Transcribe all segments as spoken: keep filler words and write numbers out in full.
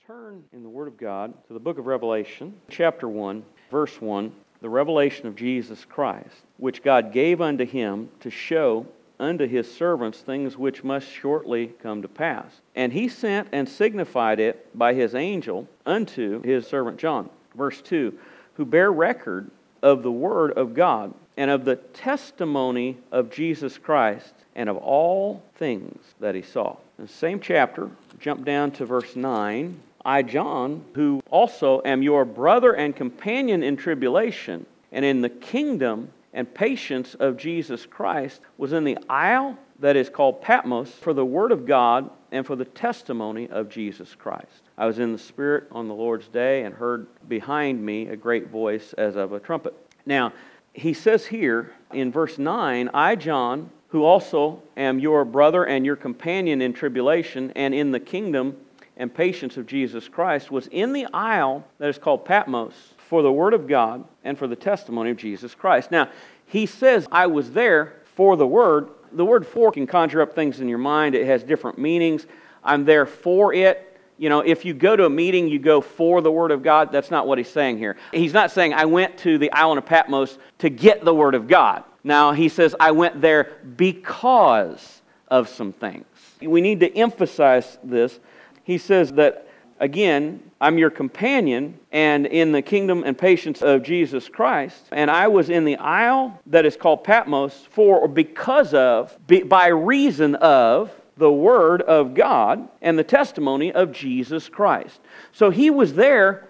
Turn in the Word of God to the book of Revelation, chapter one, verse one, the revelation of Jesus Christ, which God gave unto him to show unto his servants things which must shortly come to pass. And he sent and signified it by his angel unto his servant John. Verse two, who bear record of the Word of God and of the testimony of Jesus Christ and of all things that he saw. In the same chapter, jump down to verse nine. I, John, who also am your brother and companion in tribulation and in the kingdom and patience of Jesus Christ, was in the isle that is called Patmos for the word of God and for the testimony of Jesus Christ. I was in the Spirit on the Lord's day and heard behind me a great voice as of a trumpet. Now, he says here in verse nine, I, John, who also am your brother and your companion in tribulation and in the kingdom and patience of Jesus Christ, was in the isle that is called Patmos for the word of God and for the testimony of Jesus Christ. Now, he says, I was there for the word. The word for can conjure up things in your mind. It has different meanings. I'm there for it. You know, if you go to a meeting, you go for the Word of God. That's not what he's saying here. He's not saying, I went to the island of Patmos to get the Word of God. Now, he says, I went there because of some things. We need to emphasize this. He says that, again, I'm your companion and in the kingdom and patience of Jesus Christ. And I was in the isle that is called Patmos for or because of, by reason of, the Word of God and the testimony of Jesus Christ. So he was there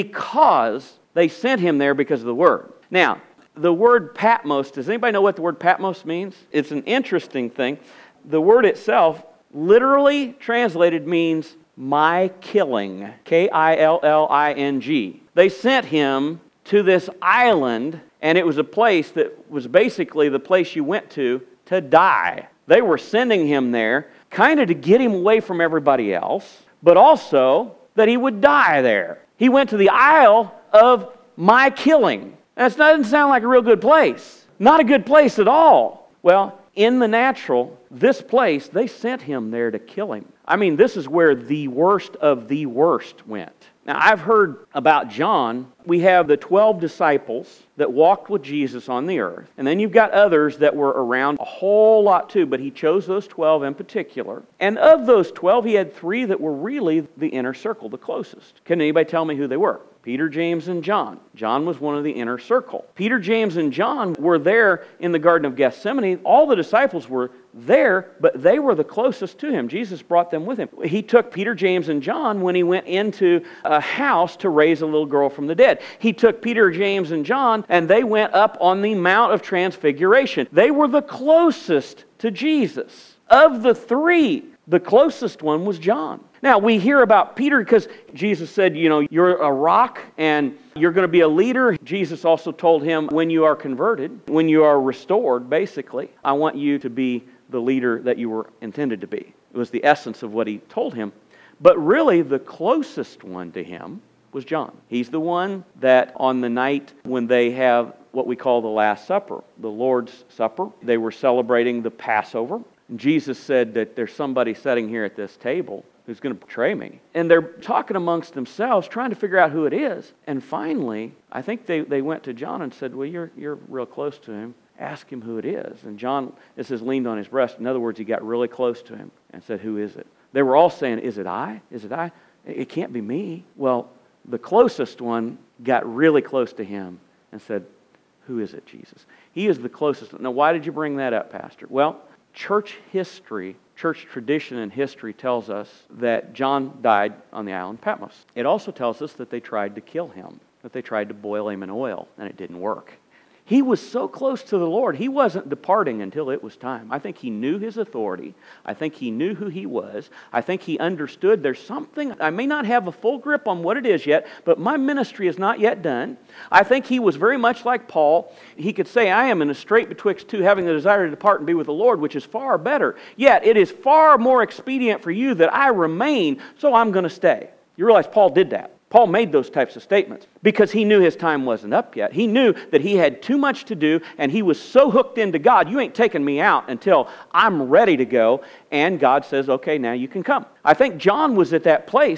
because they sent him there because of the Word. Now, the word Patmos, does anybody know what the word Patmos means? It's an interesting thing. The word itself, literally translated, means my killing. K I L L I N G. They sent him to this island, and it was a place that was basically the place you went to to die. They were sending him there kind of to get him away from everybody else, but also that he would die there. He went to the isle of my killing. That doesn't sound like a real good place. Not a good place at all. Well, in the natural, this place, they sent him there to kill him. I mean, this is where the worst of the worst went. Now, I've heard about John. We have the twelve disciples that walked with Jesus on the earth. And then you've got others that were around a whole lot too, but he chose those twelve in particular. And of those twelve, he had three that were really the inner circle, the closest. Can anybody tell me who they were? Peter, James, and John. John was one of the inner circle. Peter, James, and John were there in the Garden of Gethsemane. All the disciples were there, but they were the closest to him. Jesus brought them with him. He took Peter, James, and John when he went into a house to raise a little girl from the dead. He took Peter, James, and John, and they went up on the Mount of Transfiguration. They were the closest to Jesus. Of the three, the closest one was John. Now, we hear about Peter because Jesus said, you know, you're a rock and you're going to be a leader. Jesus also told him, when you are converted, when you are restored, basically, I want you to be the leader that you were intended to be. It was the essence of what he told him. But really, the closest one to him was John. He's the one that on the night when they have what we call the Last Supper, the Lord's Supper, they were celebrating the Passover. And Jesus said that there's somebody sitting here at this table who's going to betray me. And they're talking amongst themselves, trying to figure out who it is. And finally, I think they, they went to John and said, well, you're you're real close to him. Ask him who it is. And John, it says, leaned on his breast. In other words, he got really close to him and said, who is it? They were all saying, is it I? Is it I? It can't be me. Well, the closest one got really close to him and said, who is it, Jesus? He is the closest. Now, why did you bring that up, Pastor? Well, church history, church tradition and history tells us that John died on the island of Patmos. It also tells us that they tried to kill him, that they tried to boil him in oil, and it didn't work. He was so close to the Lord, he wasn't departing until it was time. I think he knew his authority. I think he knew who he was. I think he understood there's something, I may not have a full grip on what it is yet, but my ministry is not yet done. I think he was very much like Paul. He could say, I am in a strait betwixt two, having the desire to depart and be with the Lord, which is far better. Yet it is far more expedient for you that I remain, so I'm going to stay. You realize Paul did that. Paul made those types of statements because he knew his time wasn't up yet. He knew that he had too much to do, and he was so hooked into God, you ain't taking me out until I'm ready to go. And God says, okay, now you can come. I think John was at that place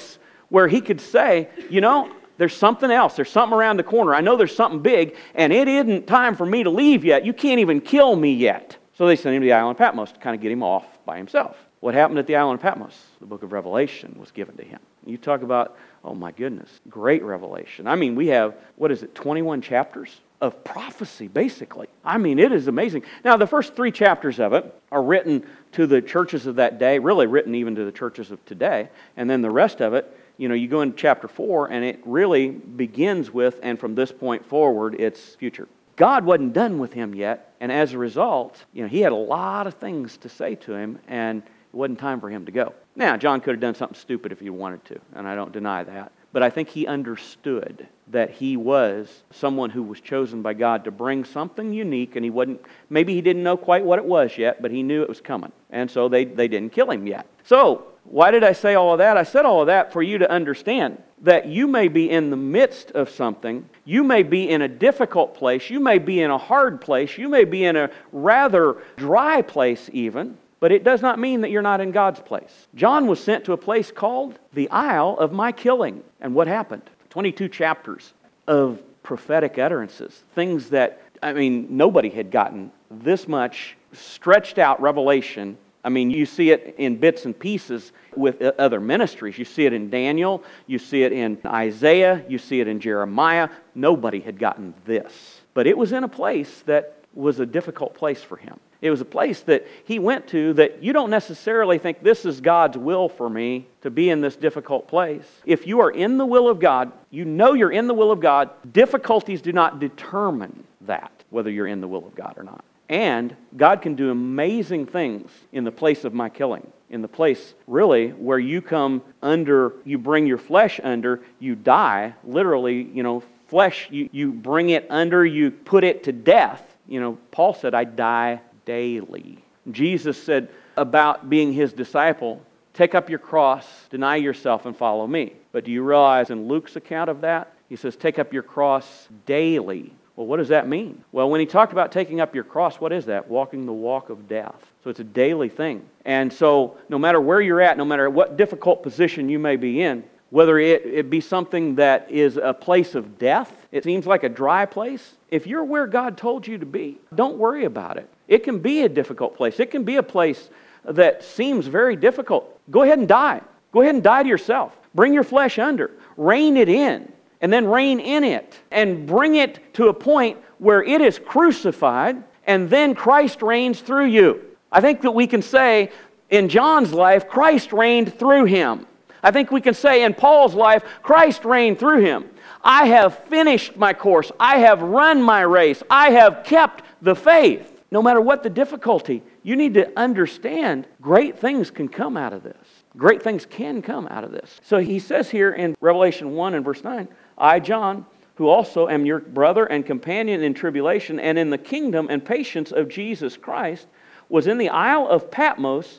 where he could say, you know, there's something else. There's something around the corner. I know there's something big, and it isn't time for me to leave yet. You can't even kill me yet. So they sent him to the island of Patmos to kind of get him off by himself. What happened at the island of Patmos? The book of Revelation was given to him. You talk about, oh my goodness, great revelation. I mean, we have, what is it, twenty-one chapters of prophecy, basically. I mean, it is amazing. Now, the first three chapters of it are written to the churches of that day, really written even to the churches of today. And then the rest of it, you know, you go into chapter four, and it really begins with, and from this point forward, it's future. God wasn't done with him yet, and as a result, you know, he had a lot of things to say to him, and it wasn't time for him to go. Now, John could have done something stupid if he wanted to, and I don't deny that. But I think he understood that he was someone who was chosen by God to bring something unique, and he wasn't, maybe he didn't know quite what it was yet, but he knew it was coming. And so they, they didn't kill him yet. So, why did I say all of that? I said all of that for you to understand that you may be in the midst of something, you may be in a difficult place, you may be in a hard place, you may be in a rather dry place even, but it does not mean that you're not in God's place. John was sent to a place called the Isle of My Killing. And what happened? twenty-two chapters of prophetic utterances. Things that, I mean, nobody had gotten this much stretched out revelation. I mean, you see it in bits and pieces with other ministries. You see it in Daniel. You see it in Isaiah. You see it in Jeremiah. Nobody had gotten this. But it was in a place that was a difficult place for him. It was a place that he went to that you don't necessarily think this is God's will for me to be in this difficult place. If you are in the will of God, you know you're in the will of God. Difficulties do not determine that, whether you're in the will of God or not. And God can do amazing things in the place of my killing. In the place, really, where you come under, you bring your flesh under, you die. Literally, you know, flesh, you, you bring it under, you put it to death. You know, Paul said, I die daily. Jesus said about being his disciple, take up your cross, deny yourself, and follow me. But do you realize in Luke's account of that, he says, take up your cross daily. Well, what does that mean? Well, when he talked about taking up your cross, what is that? Walking the walk of death. So it's a daily thing. And so no matter where you're at, no matter what difficult position you may be in, whether it, it be something that is a place of death, it seems like a dry place. If you're where God told you to be, don't worry about it. It can be a difficult place. It can be a place that seems very difficult. Go ahead and die. Go ahead and die to yourself. Bring your flesh under. Rein it in. And then reign in it. And bring it to a point where it is crucified, and then Christ reigns through you. I think that we can say in John's life, Christ reigned through him. I think we can say in Paul's life, Christ reigned through him. I have finished my course. I have run my race. I have kept the faith. No matter what the difficulty, you need to understand great things can come out of this. Great things can come out of this. So he says here in Revelation one and verse nine, I, John, who also am your brother and companion in tribulation and in the kingdom and patience of Jesus Christ, was in the Isle of Patmos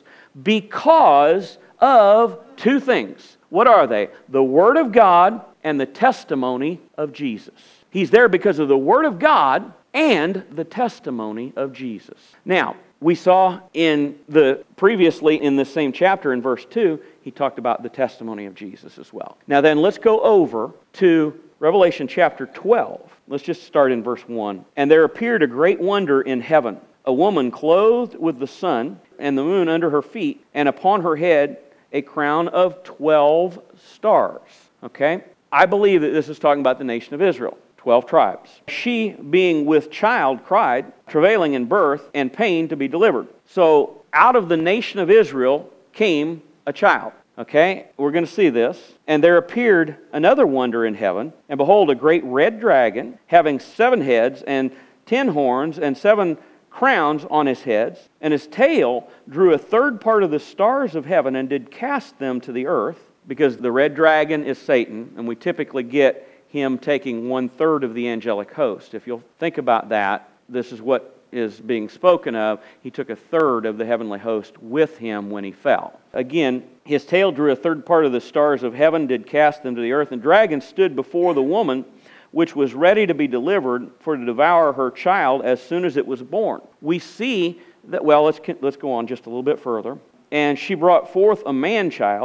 because of two things. What are they? The Word of God and the testimony of Jesus. He's there because of the Word of God and the testimony of Jesus. Now, we saw in the previously in the same chapter in verse two, he talked about the testimony of Jesus as well. Now then, let's go over to Revelation chapter twelve. Let's just start in verse one. And there appeared a great wonder in heaven, a woman clothed with the sun and the moon under her feet, and upon her head a crown of twelve stars. Okay? I believe that this is talking about the nation of Israel. Twelve tribes. She, being with child, cried, travailing in birth and pain to be delivered. So, out of the nation of Israel came a child. Okay? We're going to see this. And there appeared another wonder in heaven, and behold, a great red dragon, having seven heads and ten horns and seven crowns on his heads, and his tail drew a third part of the stars of heaven and did cast them to the earth, because the red dragon is Satan, and we typically get him taking one-third of the angelic host. If you'll think about that, this is what is being spoken of. He took a third of the heavenly host with him when he fell. Again, his tail drew a third part of the stars of heaven, did cast them to the earth, and the dragon stood before the woman, which was ready to be delivered for to devour her child as soon as it was born. We see that, well, let's, let's go on just a little bit further. And she brought forth a man-child,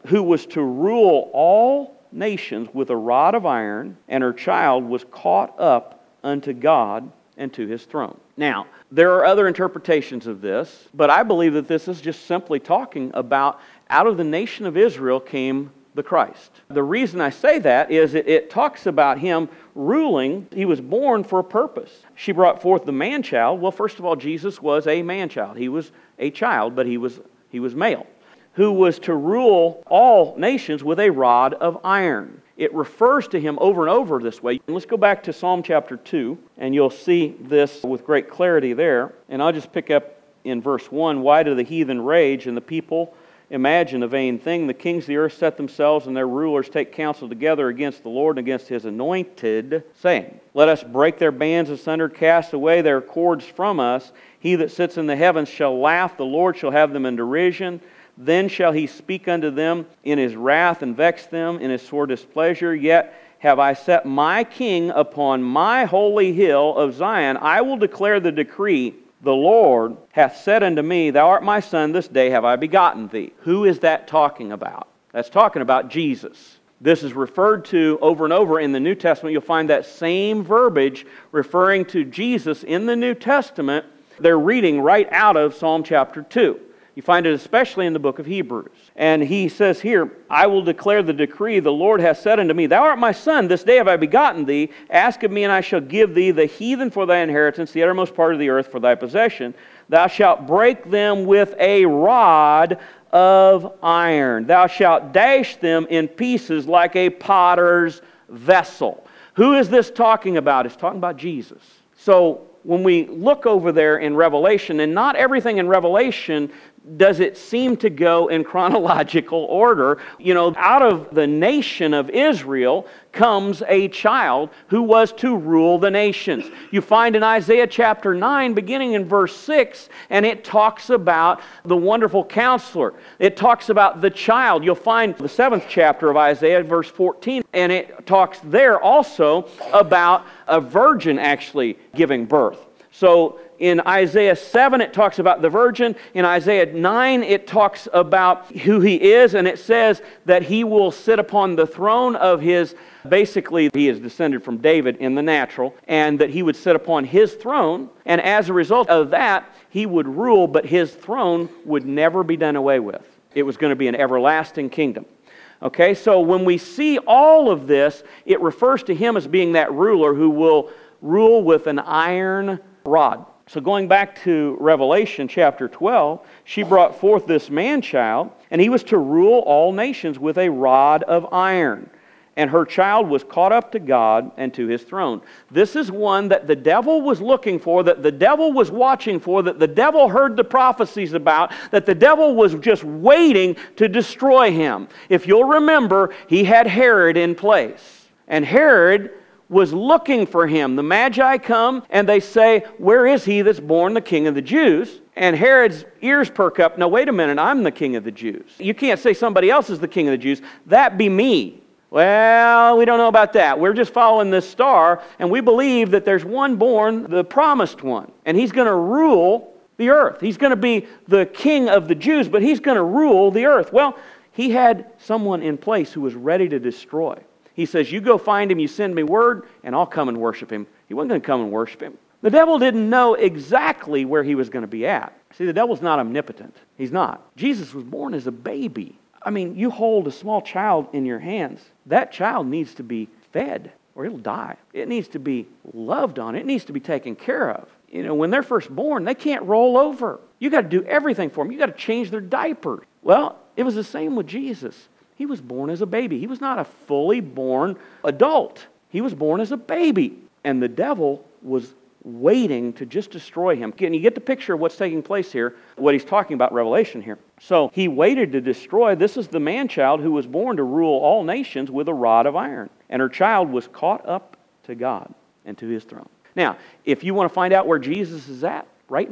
who was to rule all nations with a rod of iron, and her child was caught up unto God and to His throne. Now, there are other interpretations of this, but I believe that this is just simply talking about out of the nation of Israel came the Christ. The reason I say that is it, it talks about Him ruling. He was born for a purpose. She brought forth the man-child. Well, first of all, Jesus was a man-child. He was a child, but he was he was male, who was to rule all nations with a rod of iron. It refers to Him over and over this way. And let's go back to Psalm chapter two, and you'll see this with great clarity there. And I'll just pick up in verse one. Why do the heathen rage and the people imagine a vain thing? The kings of the earth set themselves, and their rulers take counsel together against the Lord and against His anointed, saying, let us break their bands asunder, cast away their cords from us. He that sits in the heavens shall laugh, the Lord shall have them in derision. Then shall He speak unto them in His wrath and vex them in His sore displeasure. Yet have I set my king upon my holy hill of Zion. I will declare the decree. The Lord hath said unto me, thou art my son, this day have I begotten thee. Who is that talking about? That's talking about Jesus. This is referred to over and over in the New Testament. You'll find that same verbiage referring to Jesus in the New Testament. They're reading right out of Psalm chapter two. You find it especially in the book of Hebrews. And he says here, I will declare the decree, the Lord hath said unto me, thou art my son, this day have I begotten thee. Ask of me, and I shall give thee the heathen for thy inheritance, the uttermost part of the earth for thy possession. Thou shalt break them with a rod of iron. Thou shalt dash them in pieces like a potter's vessel. Who is this talking about? It's talking about Jesus. So when we look over there in Revelation, and not everything in Revelation does it seem to go in chronological order. You know, out of the nation of Israel comes a child who was to rule the nations. You find in Isaiah chapter nine, beginning in verse six, and it talks about the wonderful counselor. It talks about the child. You'll find the seventh chapter of Isaiah, verse fourteen, and it talks there also about a virgin actually giving birth. So in Isaiah seven, it talks about the virgin. In Isaiah nine, it talks about who He is, and it says that He will sit upon the throne of His, basically He is descended from David in the natural, and that He would sit upon His throne, and as a result of that, He would rule, but His throne would never be done away with. It was going to be an everlasting kingdom. Okay, so when we see all of this, it refers to Him as being that ruler who will rule with an iron rod. So going back to Revelation chapter twelve, she brought forth this man-child, and he was to rule all nations with a rod of iron. And her child was caught up to God and to His throne. This is one that the devil was looking for, that the devil was watching for, that the devil heard the prophecies about, that the devil was just waiting to destroy him. If you'll remember, he had Herod in place. And Herod was looking for him. The Magi come and they say, where is he that's born the King of the Jews? And Herod's ears perk up. No, wait a minute, I'm the King of the Jews. You can't say somebody else is the King of the Jews. That be me. Well, we don't know about that. We're just following this star, and we believe that there's one born, the promised one. And He's going to rule the earth. He's going to be the King of the Jews, but He's going to rule the earth. Well, he had someone in place who was ready to destroy. He says, you go find him, you send me word, and I'll come and worship him. He wasn't going to come and worship him. The devil didn't know exactly where he was going to be at. See, the devil's not omnipotent. He's not. Jesus was born as a baby. I mean, you hold a small child in your hands. That child needs to be fed or it'll die. It needs to be loved on. It needs to be taken care of. You know, when they're first born, they can't roll over. You got to do everything for them. You got to change their diapers. Well, it was the same with Jesus. He was born as a baby. He was not a fully born adult. He was born as a baby. And the devil was waiting to just destroy him. And you get the picture of what's taking place here, what he's talking about in Revelation here. So he waited to destroy. This is the man-child who was born to rule all nations with a rod of iron. And her child was caught up to God and to His throne. Now, if you want to find out where Jesus is at right now,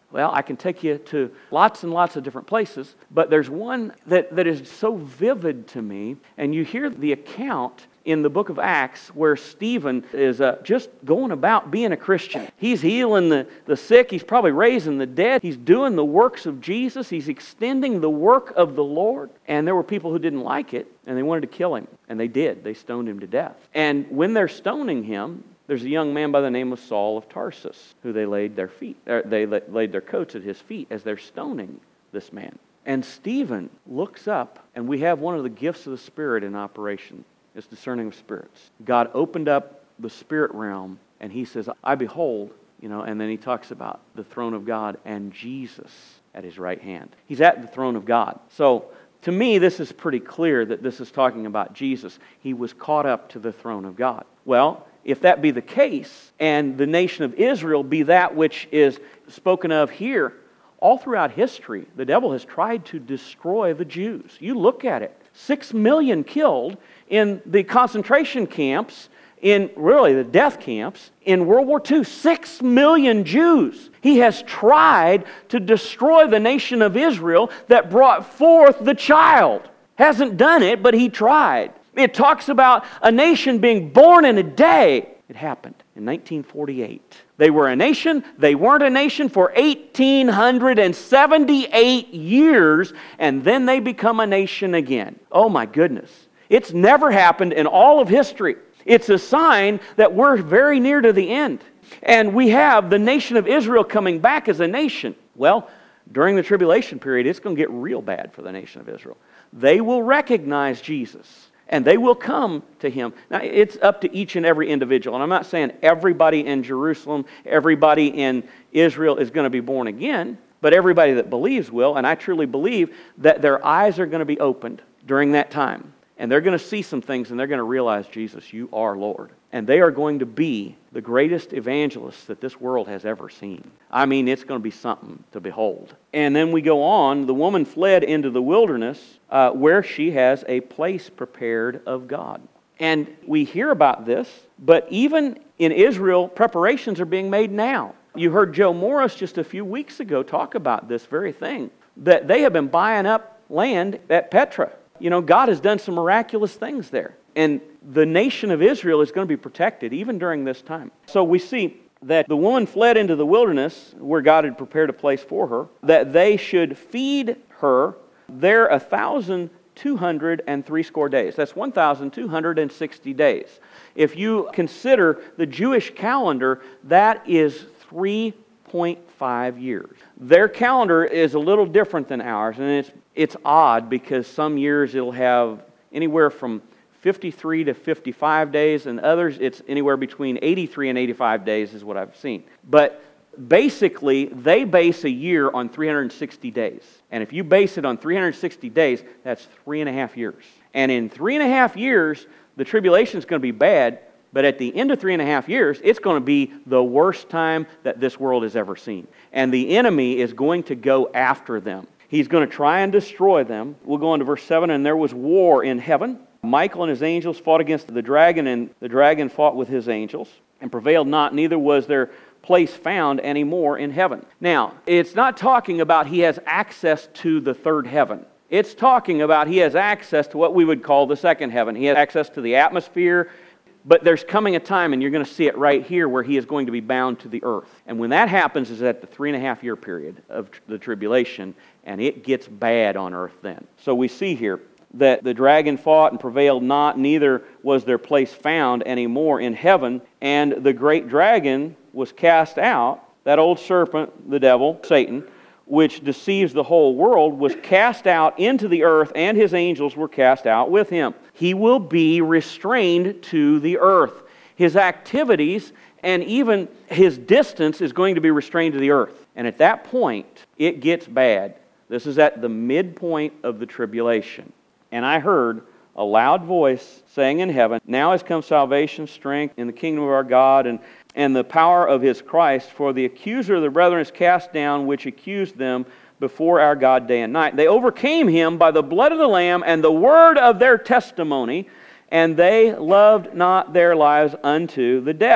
Well, I can take you to lots and lots of different places, but there's one that, that is so vivid to me, and you hear the account in the book of Acts where Stephen is uh, just going about being a Christian. He's healing the, the sick. He's probably raising the dead. He's doing the works of Jesus. He's extending the work of the Lord. And there were people who didn't like it, and they wanted to kill him. And they did. They stoned him to death. And when they're stoning him, there's a young man by the name of Saul of Tarsus who they laid their feet, or they laid their coats at his feet as they're stoning this man. And Stephen looks up, and we have one of the gifts of the Spirit in operation. It's discerning of spirits. God opened up the spirit realm, and he says, I behold, you know, and then he talks about the throne of God and Jesus at his right hand. He's at the throne of God. So, to me, this is pretty clear that this is talking about Jesus. He was caught up to the throne of God. Well, if that be the case, and the nation of Israel be that which is spoken of here, all throughout history, the devil has tried to destroy the Jews. You look at it. Six million killed in the concentration camps, in really the death camps, in World War Two. Six million Jews. He has tried to destroy the nation of Israel that brought forth the child. Hasn't done it, but he tried. It talks about a nation being born in a day. It happened in nineteen forty-eight. They were a nation, they weren't a nation for eighteen seventy-eight years, and then they become a nation again. Oh my goodness. It's never happened in all of history. It's a sign that we're very near to the end. And we have the nation of Israel coming back as a nation. Well, during the tribulation period, it's going to get real bad for the nation of Israel. They will recognize Jesus, and they will come to Him. Now, it's up to each and every individual. And I'm not saying everybody in Jerusalem, everybody in Israel is going to be born again, but everybody that believes will. And I truly believe that their eyes are going to be opened during that time. And they're going to see some things, and they're going to realize, Jesus, you are Lord. And they are going to be the greatest evangelists that this world has ever seen. I mean, it's going to be something to behold. And then we go on. The woman fled into the wilderness uh, where she has a place prepared of God. And we hear about this, but even in Israel, preparations are being made now. You heard Joe Morris just a few weeks ago talk about this very thing, that they have been buying up land at Petra. You know, God has done some miraculous things there. And the nation of Israel is going to be protected even during this time. So we see that the woman fled into the wilderness where God had prepared a place for her, that they should feed her there a thousand two hundred and three score days. That's one thousand two hundred and sixty days. If you consider the Jewish calendar, that is three point five years. Their calendar is a little different than ours, and it's it's odd because some years it'll have anywhere from fifty-three to fifty-five days, and others it's anywhere between eighty-three and eighty-five days is what I've seen. But basically, they base a year on three hundred sixty days. And if you base it on three hundred sixty days, that's three and a half years. And in three and a half years, the tribulation is going to be bad, but at the end of three and a half years, it's going to be the worst time that this world has ever seen. And the enemy is going to go after them. He's going to try and destroy them. We'll go on to verse seven. And there was war in heaven. Michael and his angels fought against the dragon, and the dragon fought with his angels, and prevailed not, neither was their place found any more in heaven. Now, it's not talking about he has access to the third heaven. It's talking about he has access to what we would call the second heaven. He has access to the atmosphere. But there's coming a time, and you're going to see it right here, where he is going to be bound to the earth. And when that happens is at the three and a half year period of the tribulation, and it gets bad on earth then. So we see here that the dragon fought and prevailed not, neither was their place found any more in heaven. And the great dragon was cast out, that old serpent, the devil, Satan, which deceives the whole world, was cast out into the earth, and his angels were cast out with him. He will be restrained to the earth. His activities and even his distance is going to be restrained to the earth. And at that point, it gets bad. This is at the midpoint of the tribulation. And I heard a loud voice saying in heaven, now has come salvation, strength in the kingdom of our God, and and the power of His Christ, for the accuser of the brethren is cast down, which accused them before our God day and night. They overcame him by the blood of the Lamb and the word of their testimony, and they loved not their lives unto the death.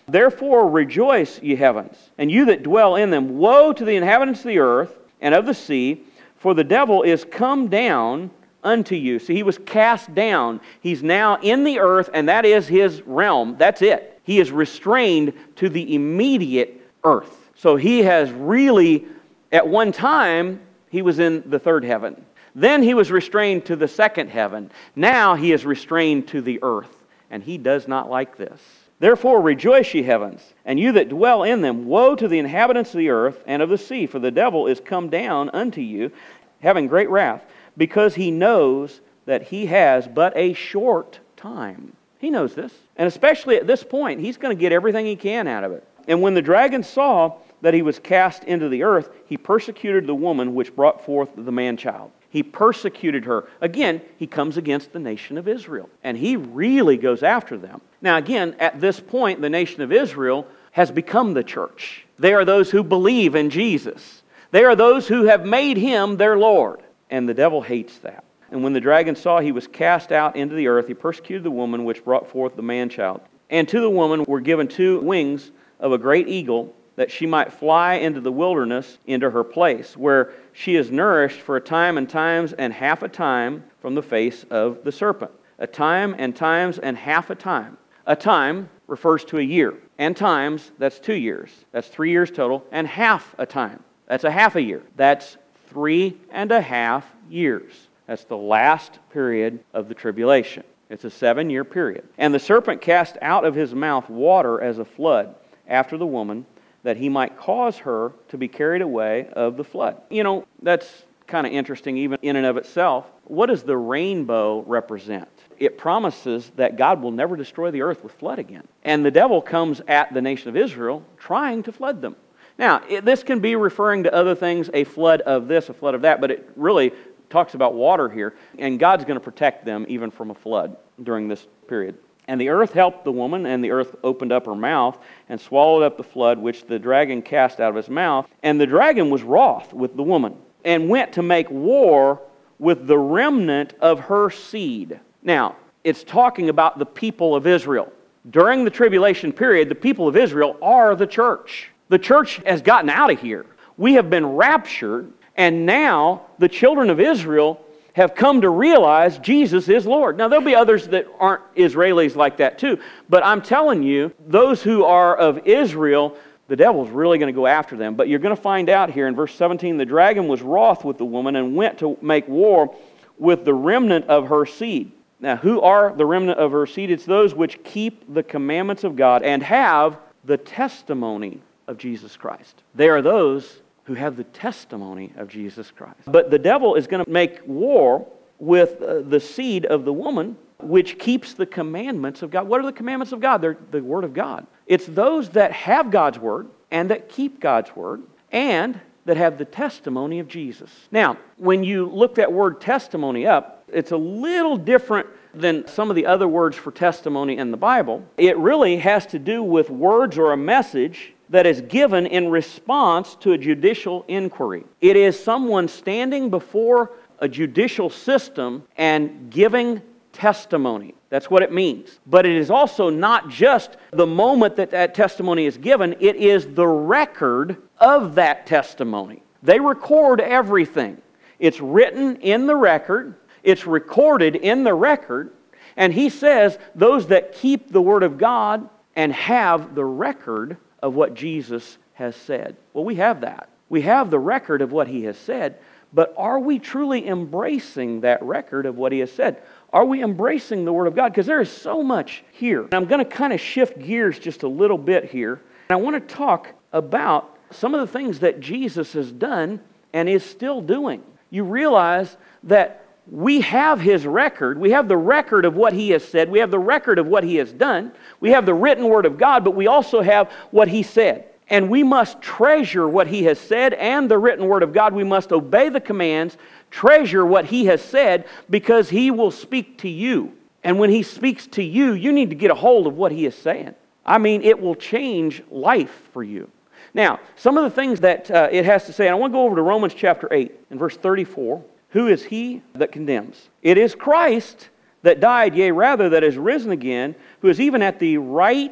Therefore rejoice, ye heavens, and you that dwell in them. Woe to the inhabitants of the earth and of the sea, for the devil is come down unto you. See, he was cast down. He's now in the earth, and that is his realm. That's it. He is restrained to the immediate earth. So he has really, at one time, he was in the third heaven. Then he was restrained to the second heaven. Now he is restrained to the earth, and he does not like this. Therefore rejoice, ye heavens, and you that dwell in them. Woe to the inhabitants of the earth and of the sea, for the devil is come down unto you, having great wrath, because he knows that he has but a short time. He knows this. And especially at this point, he's going to get everything he can out of it. And when the dragon saw that he was cast into the earth, he persecuted the woman which brought forth the man-child. He persecuted her. Again, he comes against the nation of Israel. And he really goes after them. Now again, at this point, the nation of Israel has become the church. They are those who believe in Jesus. They are those who have made Him their Lord. And the devil hates that. And when the dragon saw he was cast out into the earth, he persecuted the woman which brought forth the man-child. And to the woman were given two wings of a great eagle, that she might fly into the wilderness, into her place, where she is nourished for a time and times and half a time from the face of the serpent. A time and times and half a time. A time refers to a year. And times, that's two years. That's three years total. And half a time. That's a half a year. That's three and a half years. That's the last period of the tribulation. It's a seven-year period. And the serpent cast out of his mouth water as a flood after the woman, that he might cause her to be carried away of the flood. You know, that's kind of interesting even in and of itself. What does the rainbow represent? It promises that God will never destroy the earth with flood again. And the devil comes at the nation of Israel trying to flood them. Now, it, this can be referring to other things, a flood of this, a flood of that, but it really talks about water here. And God's going to protect them even from a flood during this period. And the earth helped the woman, and the earth opened up her mouth and swallowed up the flood which the dragon cast out of his mouth. And the dragon was wroth with the woman, and went to make war with the remnant of her seed. Now, it's talking about the people of Israel. During the tribulation period, the people of Israel are the church. The church has gotten out of here. We have been raptured, and now the children of Israel have come to realize Jesus is Lord. Now, there'll be others that aren't Israelis like that too, but I'm telling you, those who are of Israel, the devil's really going to go after them. But you're going to find out here in verse seventeen, the dragon was wroth with the woman and went to make war with the remnant of her seed. Now, who are the remnant of her seed? It's those which keep the commandments of God and have the testimony of Jesus Christ. They are those who have the testimony of Jesus Christ. But the devil is going to make war with uh, the seed of the woman, which keeps the commandments of God. What are the commandments of God? They're the Word of God. It's those that have God's Word and that keep God's Word and that have the testimony of Jesus. Now, when you look that word testimony up, it's a little different than some of the other words for testimony in the Bible. It really has to do with words or a message that is given in response to a judicial inquiry. It is someone standing before a judicial system and giving testimony. That's what it means. But it is also not just the moment that that testimony is given, it is the record of that testimony. They record everything. It's written in the record, it's recorded in the record, and he says those that keep the Word of God and have the record of what Jesus has said. Well, we have that. We have the record of what He has said, but are we truly embracing that record of what He has said? Are we embracing the Word of God? Because there is so much here. And I'm going to kind of shift gears just a little bit here. And I want to talk about some of the things that Jesus has done and is still doing. You realize that we have His record. We have the record of what He has said. We have the record of what He has done. We have the written Word of God, but we also have what He said. And we must treasure what He has said and the written Word of God. We must obey the commands, treasure what He has said, because He will speak to you. And when He speaks to you, you need to get a hold of what He is saying. I mean, it will change life for you. Now, some of the things that uh, it has to say, and I want to go over to Romans chapter eight and verse thirty-four. Who is he that condemns? It is Christ that died, yea, rather that is risen again, who is even at the right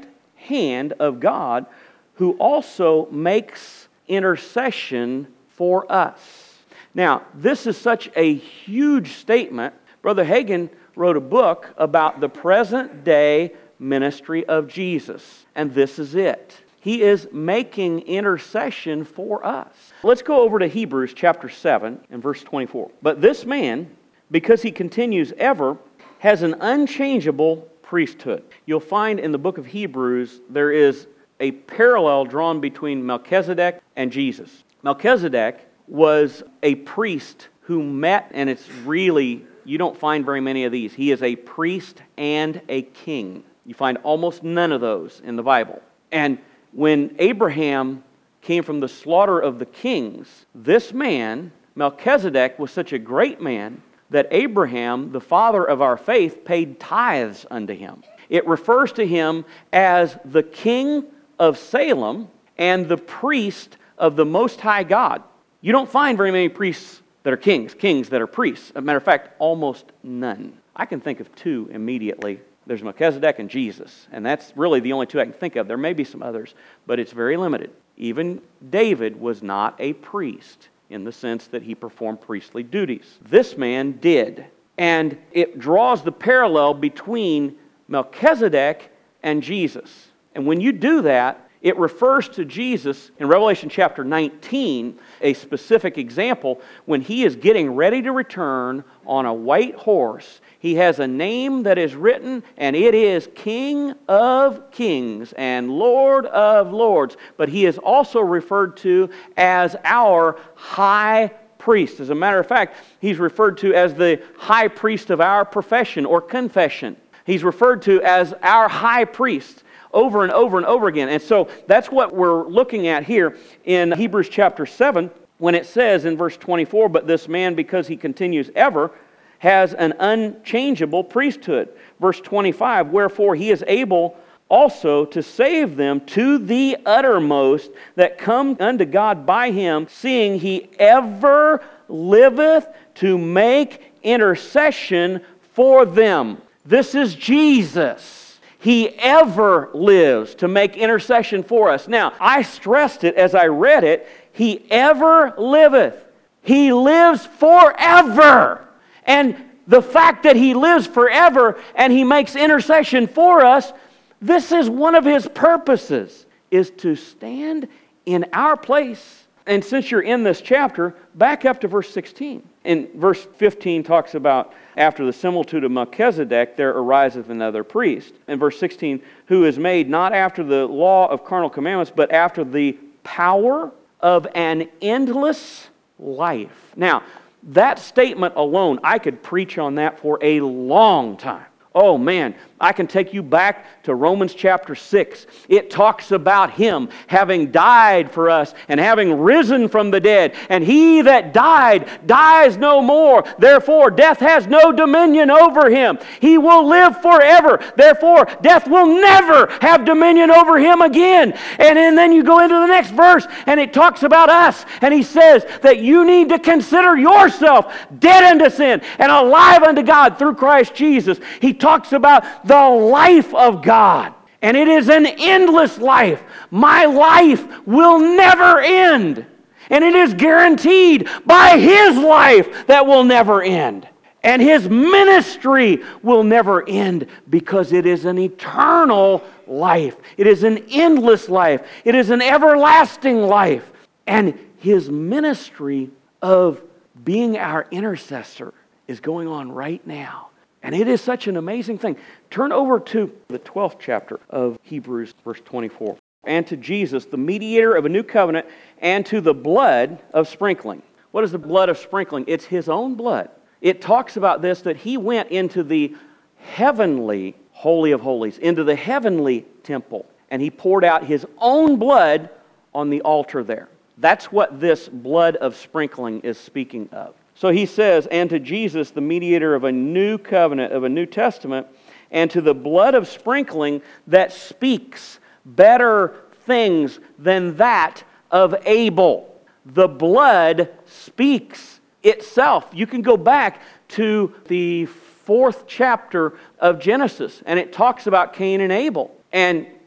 hand of God, who also makes intercession for us. Now, this is such a huge statement. Brother Hagin wrote a book about the present day ministry of Jesus, and this is it. He is making intercession for us. Let's go over to Hebrews chapter seven and verse twenty-four. But this man, because he continues ever, has an unchangeable priesthood. You'll find in the book of Hebrews there is a parallel drawn between Melchizedek and Jesus. Melchizedek was a priest who met, and it's really, you don't find very many of these. He is a priest and a king. You find almost none of those in the Bible. And when Abraham came from the slaughter of the kings, this man, Melchizedek, was such a great man that Abraham, the father of our faith, paid tithes unto him. It refers to him as the king of Salem and the priest of the Most High God. You don't find very many priests that are kings, kings that are priests. As a matter of fact, almost none. I can think of two immediately. There's Melchizedek and Jesus, and that's really the only two I can think of. There may be some others, but it's very limited. Even David was not a priest in the sense that he performed priestly duties. This man did, and it draws the parallel between Melchizedek and Jesus. And when you do that, it refers to Jesus in Revelation chapter nineteen, a specific example, when he is getting ready to return on a white horse. He has a name that is written, and it is King of Kings and Lord of Lords. But he is also referred to as our high priest. As a matter of fact, he's referred to as the high priest of our profession or confession. He's referred to as our high priest over and over and over again. And so that's what we're looking at here in Hebrews chapter seven, when it says in verse twenty-four, but this man, because he continues ever, has an unchangeable priesthood. Verse twenty-five, wherefore he is able also to save them to the uttermost that come unto God by him, seeing he ever liveth to make intercession for them. This is Jesus. He ever lives to make intercession for us. Now, I stressed it as I read it. He ever liveth. He lives forever. And the fact that He lives forever and He makes intercession for us, this is one of His purposes, is to stand in our place. And since you're in this chapter, back up to verse sixteen. And verse fifteen talks about, after the similitude of Melchizedek, there ariseth another priest. And verse sixteen, who is made not after the law of carnal commandments, but after the power of an endless life. Now, that statement alone, I could preach on that for a long time. Oh man, I can take you back to Romans chapter six. It talks about Him having died for us and having risen from the dead. And He that died, dies no more. Therefore, death has no dominion over Him. He will live forever. Therefore, death will never have dominion over Him again. And, and then you go into the next verse and it talks about us. And He says that you need to consider yourself dead unto sin and alive unto God through Christ Jesus. He talks about the life of God. And it is an endless life. My life will never end. And it is guaranteed by His life that will never end. And His ministry will never end because it is an eternal life. It is an endless life. It is an everlasting life. And His ministry of being our intercessor is going on right now. And it is such an amazing thing. Turn over to the twelfth chapter of Hebrews, verse twenty-four. And to Jesus, the mediator of a new covenant, and to the blood of sprinkling. What is the blood of sprinkling? It's His own blood. It talks about this, that He went into the heavenly Holy of Holies, into the heavenly temple, and He poured out His own blood on the altar there. That's what this blood of sprinkling is speaking of. So He says, and to Jesus, the mediator of a new covenant, of a new testament, and to the blood of sprinkling that speaks better things than that of Abel. The blood speaks itself. You can go back to the fourth chapter of Genesis, and it talks about Cain and Abel. And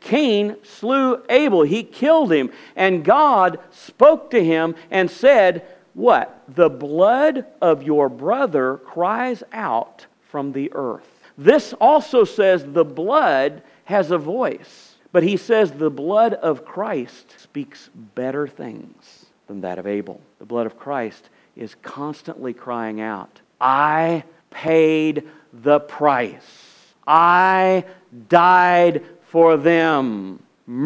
Cain slew Abel. He killed him. And God spoke to him and said, what? The blood of your brother cries out from the earth. This also says the blood has a voice. But he says the blood of Christ speaks better things than that of Abel. The blood of Christ is constantly crying out, I paid the price. I died for them.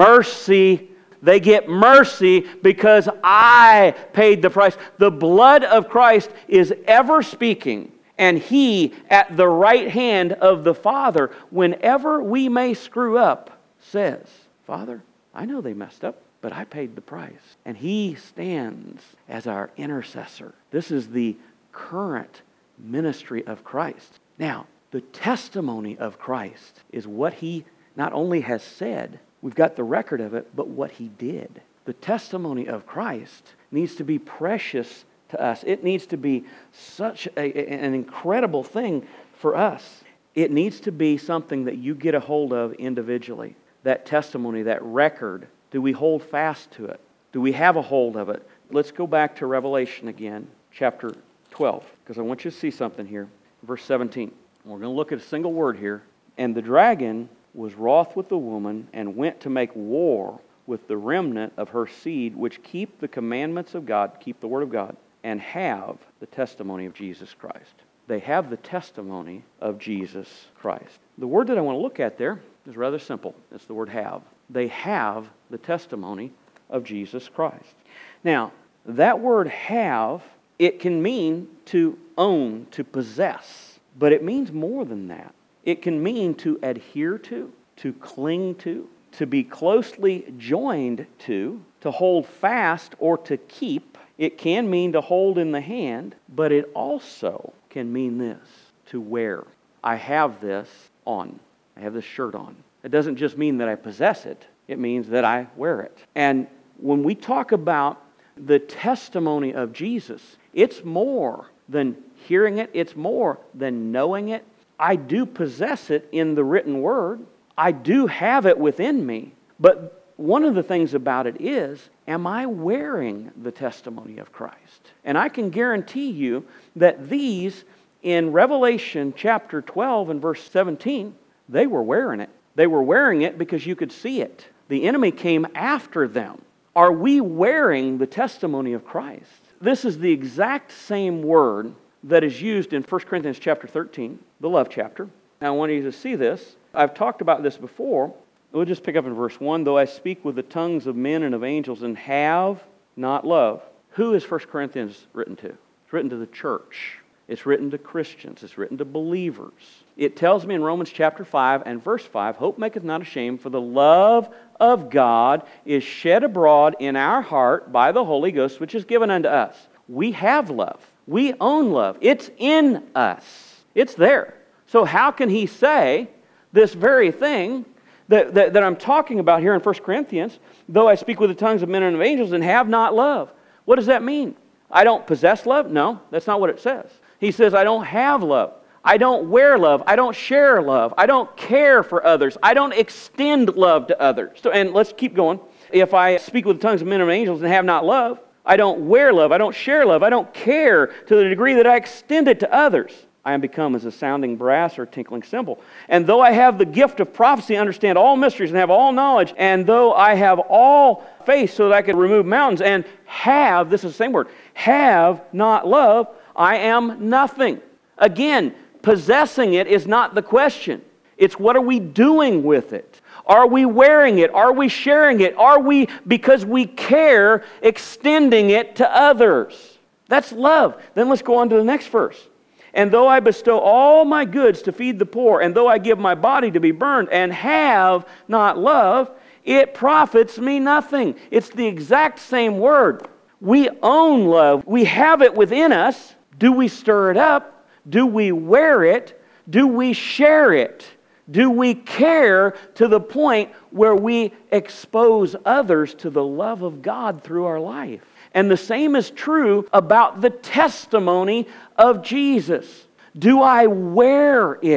Mercy. They get mercy because I paid the price. The blood of Christ is ever speaking, and He at the right hand of the Father, whenever we may screw up, says, Father, I know they messed up, but I paid the price. And He stands as our intercessor. This is the current ministry of Christ. Now, the testimony of Christ is what He not only has said, we've got the record of it, but what He did. The testimony of Christ needs to be precious to us. It needs to be such a, an incredible thing for us. It needs to be something that you get a hold of individually. That testimony, that record, do we hold fast to it? Do we have a hold of it? Let's go back to Revelation again, chapter twelve, because I want you to see something here. Verse seventeen. We're going to look at a single word here. And the dragon was wroth with the woman and went to make war with the remnant of her seed, which keep the commandments of God, keep the word of God, and have the testimony of Jesus Christ. They have the testimony of Jesus Christ. The word that I want to look at there is rather simple. It's the word have. They have the testimony of Jesus Christ. Now, that word have, it can mean to own, to possess, but it means more than that. It can mean to adhere to, to cling to, to be closely joined to, to hold fast or to keep. It can mean to hold in the hand, but it also can mean this, to wear. I have this on. I have this shirt on. It doesn't just mean that I possess it. It means that I wear it. And when we talk about the testimony of Jesus, it's more than hearing it. It's more than knowing it. I do possess it in the written word. I do have it within me. But one of the things about it is, am I wearing the testimony of Christ? And I can guarantee you that these, in Revelation chapter twelve and verse seventeen, they were wearing it. They were wearing it because you could see it. The enemy came after them. Are we wearing the testimony of Christ? This is the exact same word that is used in First Corinthians chapter thirteen, the love chapter. Now I want you to see this. I've talked about this before. We'll just pick up in verse one. Though I speak with the tongues of men and of angels and have not love. Who is First Corinthians written to? It's written to the church. It's written to Christians. It's written to believers. It tells me in Romans chapter five and verse five, hope maketh not ashamed, for the love of God is shed abroad in our heart by the Holy Ghost, which is given unto us. We have love. We own love. It's in us. It's there. So how can he say this very thing that, that, that I'm talking about here in First Corinthians, though I speak with the tongues of men and of angels and have not love? What does that mean? I don't possess love? No, that's not what it says. He says I don't have love. I don't wear love. I don't share love. I don't care for others. I don't extend love to others. So, and let's keep going. If I speak with the tongues of men and angels and have not love, I don't wear love. I don't share love. I don't care to the degree that I extend it to others. I am become as a sounding brass or tinkling cymbal. And though I have the gift of prophecy, understand all mysteries, and have all knowledge, and though I have all faith so that I can remove mountains, and have, this is the same word, have not love, I am nothing. Again, possessing it is not the question. It's what are we doing with it? Are we wearing it? Are we sharing it? Are we, because we care, extending it to others? That's love. Then let's go on to the next verse. And though I bestow all my goods to feed the poor, and though I give my body to be burned, and have not love, it profits me nothing. It's the exact same word. We own love. We have it within us. Do we stir it up? Do we wear it? Do we share it? Do we care to the point where we expose others to the love of God through our life? And the same is true about the testimony of Jesus. Do I wear it?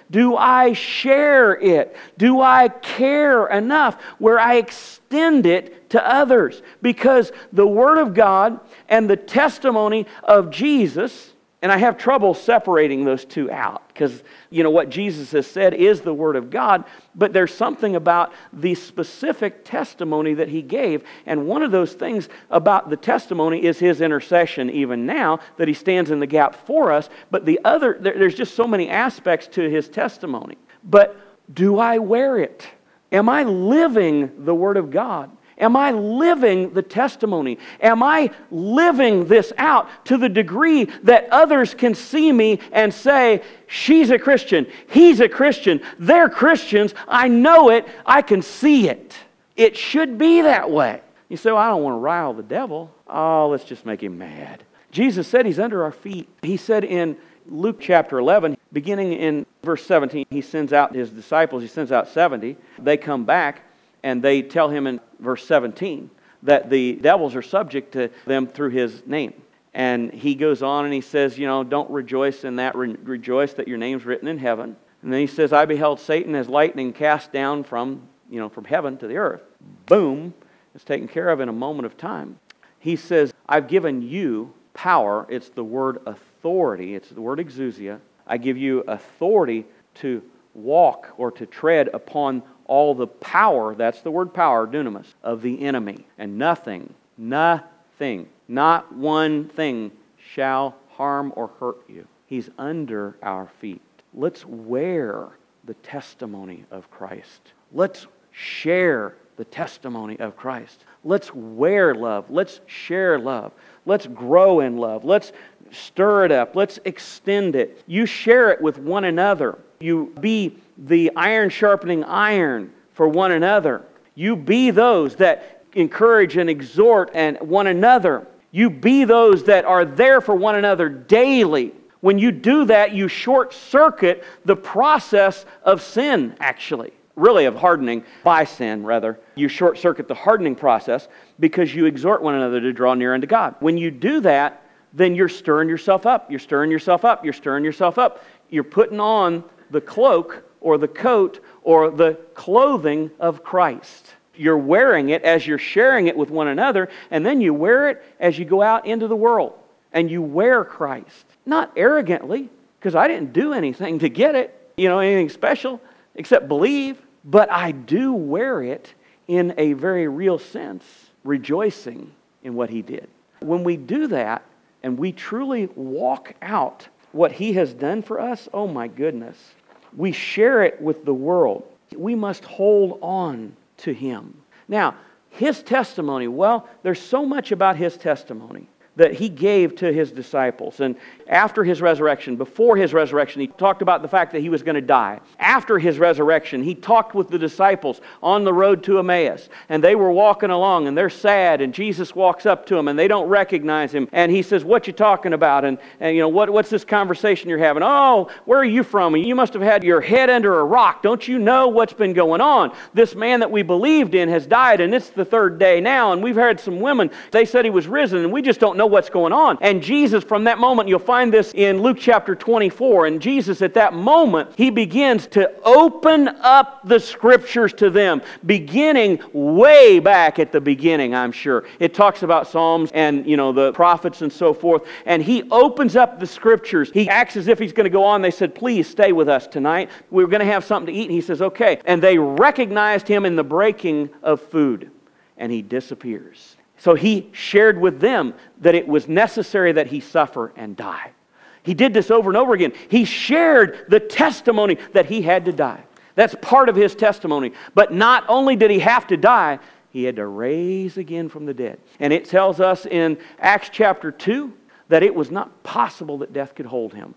Do I share it? Do I care enough where I extend it to others? Because the Word of God and the testimony of Jesus, and I have trouble separating those two out because, you know, what Jesus has said is the Word of God, but there's something about the specific testimony that He gave. And one of those things about the testimony is His intercession even now, that He stands in the gap for us. But the other, there, there's just so many aspects to His testimony. But do I wear it? Am I living the Word of God? Am I living the testimony? Am I living this out to the degree that others can see me and say, she's a Christian, he's a Christian, they're Christians, I know it, I can see it. It should be that way. You say, well, I don't want to rile the devil. Oh, let's just make him mad. Jesus said He's under our feet. He said in Luke chapter eleven, beginning in verse seventeen, He sends out His disciples, He sends out seventy. They come back and they tell Him in verse seventeen that the devils are subject to them through His name. And He goes on and He says, you know, don't rejoice in that, Re- rejoice that your name's written in heaven. And then He says, I beheld Satan as lightning cast down from, you know, from heaven to the earth. Boom, it's taken care of in a moment of time. He says, I've given you power. It's the word authority. It's the word exousia. I give you authority to walk or to tread upon all the power, that's the word power, dunamis, of the enemy. And nothing, nothing, not one thing shall harm or hurt you. He's under our feet. Let's wear the testimony of Christ. Let's share the testimony of Christ. Let's wear love. Let's share love. Let's grow in love. Let's stir it up. Let's extend it. You share it with one another. You be the iron sharpening iron for one another. You be those that encourage and exhort and one another. You be those that are there for one another daily. When you do that, you short circuit the process of sin, actually. Really of hardening, by sin rather. You short circuit the hardening process because you exhort one another to draw near unto God. When you do that, then you're stirring yourself up. You're stirring yourself up. You're stirring yourself up. You're putting on the cloak or the coat or the clothing of Christ. You're wearing it as you're sharing it with one another, and then you wear it as you go out into the world. And you wear Christ. Not arrogantly, because I didn't do anything to get it, you know, anything special, except believe. But I do wear it in a very real sense, rejoicing in what He did. When we do that, and we truly walk out what He has done for us, oh my goodness, we share it with the world. We must hold on to Him. Now, His testimony, well, there's so much about His testimony that He gave to His disciples. And after His resurrection, before His resurrection, He talked about the fact that He was going to die. After His resurrection, He talked with the disciples on the road to Emmaus. And they were walking along, and they're sad, and Jesus walks up to them, and they don't recognize Him. And He says, what you talking about? And, and you know, what, what's this conversation you're having? Oh, where are you from? You must have had your head under a rock. Don't you know what's been going on? This man that we believed in has died, and it's the third day now. And we've had some women, they said He was risen, and we just don't know what's going on. And Jesus, from that moment, you'll find this in Luke chapter twenty-four, and Jesus at that moment, He begins to open up the Scriptures to them, beginning way back at the beginning, I'm sure. It talks about Psalms and, you know, the prophets and so forth, and He opens up the Scriptures. He acts as if He's going to go on. They said, please stay with us tonight. We're going to have something to eat. And He says, okay. And they recognized Him in the breaking of food, and He disappears. So He shared with them that it was necessary that He suffer and die. He did this over and over again. He shared the testimony that He had to die. That's part of His testimony. But not only did He have to die, He had to raise again from the dead. And it tells us in Acts chapter two that it was not possible that death could hold Him.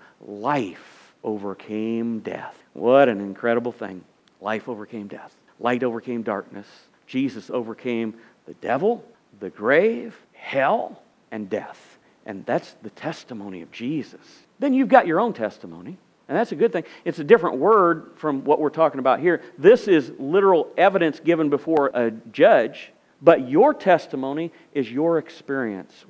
Life overcame death. What an incredible thing. Life overcame death. Light overcame darkness. Jesus overcame the devil, the grave, hell, and death. And that's the testimony of Jesus. Then you've got your own testimony. And that's a good thing. It's a different word from what we're talking about here. This is literal evidence given before a judge. But your testimony is your experience with Him.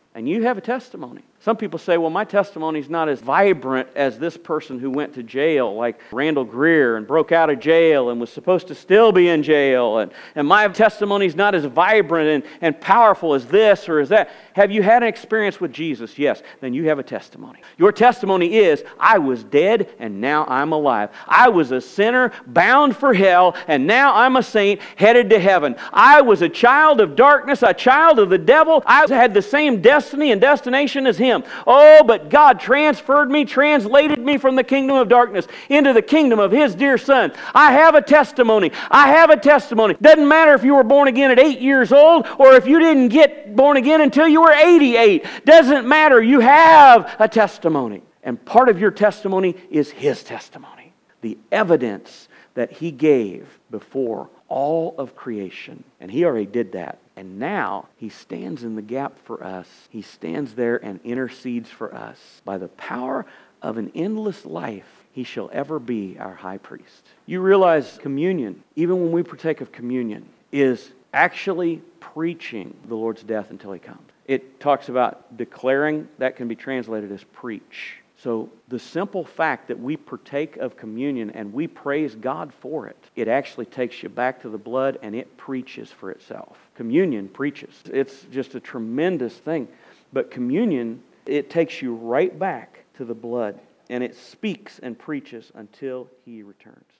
And you have a testimony. Some people say, well, my testimony is not as vibrant as this person who went to jail, like Randall Greer, and broke out of jail and was supposed to still be in jail. And, and my testimony is not as vibrant and, and powerful as this or as that. Have you had an experience with Jesus? Yes. Then you have a testimony. Your testimony is, I was dead and now I'm alive. I was a sinner bound for hell and now I'm a saint headed to heaven. I was a child of darkness, a child of the devil. I had the same destiny and destination as him. Oh, but God transferred me, translated me from the kingdom of darkness into the kingdom of His dear Son. I have a testimony. I have a testimony. Doesn't matter if you were born again at eight years old or if you didn't get born again until you were eighty-eight. Doesn't matter. You have a testimony. And part of your testimony is His testimony. The evidence that He gave before all of creation. And He already did that. And now He stands in the gap for us. He stands there and intercedes for us. By the power of an endless life, He shall ever be our high priest. You realize communion, even when we partake of communion, is actually preaching the Lord's death until He comes. It talks about declaring, that can be translated as preach. So the simple fact that we partake of communion and we praise God for it, it actually takes you back to the blood and it preaches for itself. Communion preaches. It's just a tremendous thing. But communion, it takes you right back to the blood and it speaks and preaches until He returns.